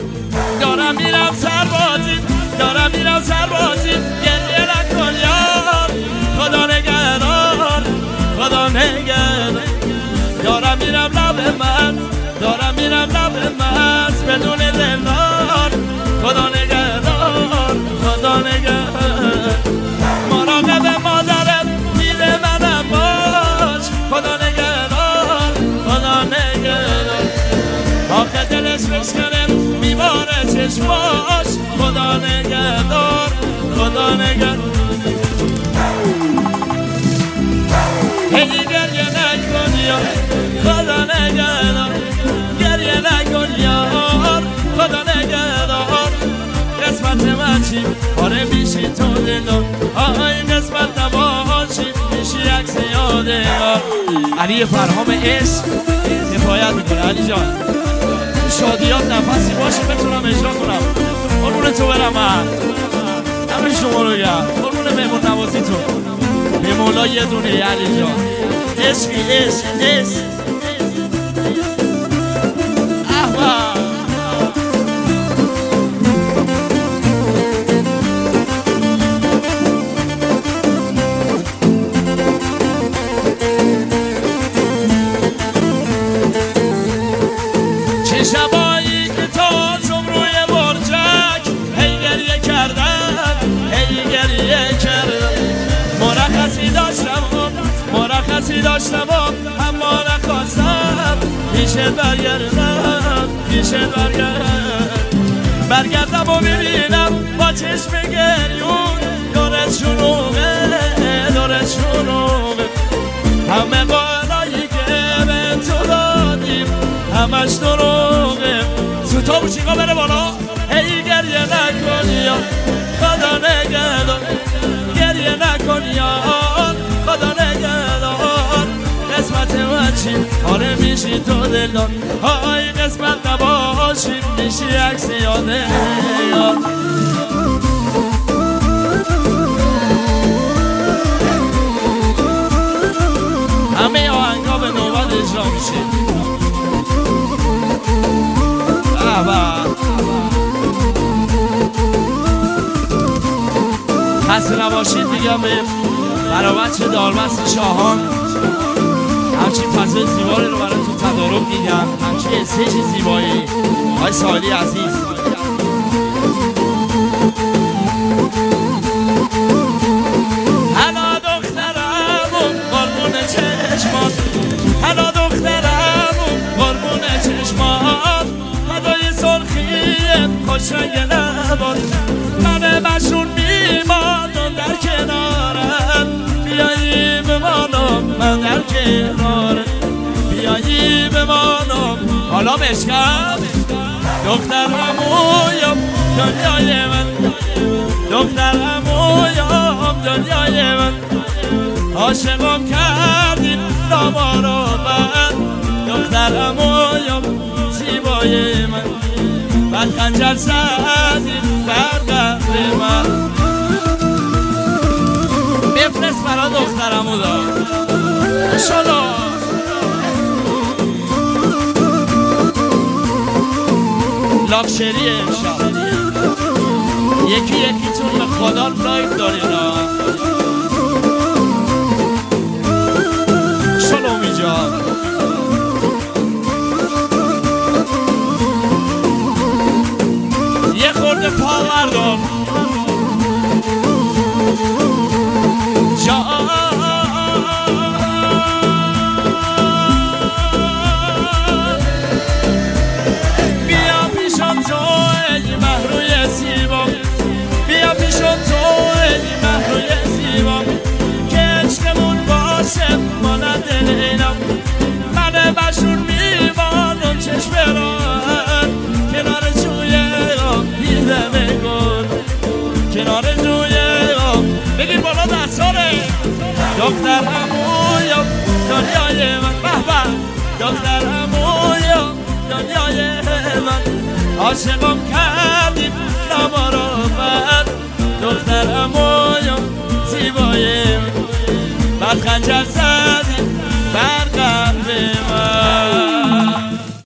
دارم میرم سربازی، دارم میرم سربازی، گریه نکن یار، خدا نگهدار، خدا نگهدار. دارم میرم لب من، دارم میرم لب من، بدون دلدار، خدا نگهدار، خدا نگهدار. مراقب مادرت میره منم باش، خدا نگهدار، خدا نگهدار. آخه دلش بشکنه میباره چشماش، خدا نگهدار، خدا نگهدار. هی گریه نکن یار، خدا نگهدار، گریه نکن یار، خدا نگهدار. قسمت من چی؟ آره میشی تو دلدار، آهای قسمت نباشی میشی عکس یادگار. علی فرهام عشق حفایت میکنه. علی جان شادیات نفسی باشه بتونم اجرا کنم. قربون تو برم من، همه شما رو گم، قربون مهمون نوازیتون. به مولا یه دونه علی جان، عشقی عشق عشق. احمد چه شبایی که تازم روی برجک هی گریه کردم، هی گریه کردم. مرخصی داشتم مرخصی داشتم اما نخواستم پیشت برگردم، پیشت برگردم و ببینم با چشم گریون دارت شنومه، دارت شنومه. همه بالایی که به تو دادیم همش دروغه. سوتا بوچیقا بره بالا. هی گریه نکن یا خدا نگهدار، گریه نکن یار، خدا نگهدار. قسمت من چی؟ آره میشی تو دلدار، های قسمت نباشی میشی عکس یاده یاد. همه آهنگا به نوبت اجرا میشه. خسته نباشید میگم به برابچه دارمست شاهان. همچین فضای زیبایی رو براتون تدارک دیدم، همچین استیج زیبایی. آقای سالی عزیز هلا دخترم قربون چشمات، هلا دخترم قربون چشمات، فدای سرخیت خوش رنگ لبات. من مشون میمانم در کنارت، بیایی بمانم من در کنارت، بیایی بمانم. حالا مشکم دخترم اویم دنیای من، دخترم اویم دنیای من. عاشقم کردیم نامارو من، دخترم اویم زیبای من. بعد خنجر زدیم بر قلب من. بفرست برا دخترمو دار شلو. لاکشری امشب یکی یکیتون به خدا لایک دارین ها. شلومی جان یه خورده پاور دار جان. بیا پیشم تو ای مهروی زیبا، بیا پیشم تو ای مهروی زیبا، که عشقمون باشه مانند لیلم. من بشور میمانم چشم راحت کنار جوی دیده بگن، کنار جوی بگیر بالا دستاره. دخترم اویم دنیای من، بهبه دخترم اویم دنیای من. عاشقم کردیم نامارافت، دخترم اویم زیبای من. بعد خنجر زد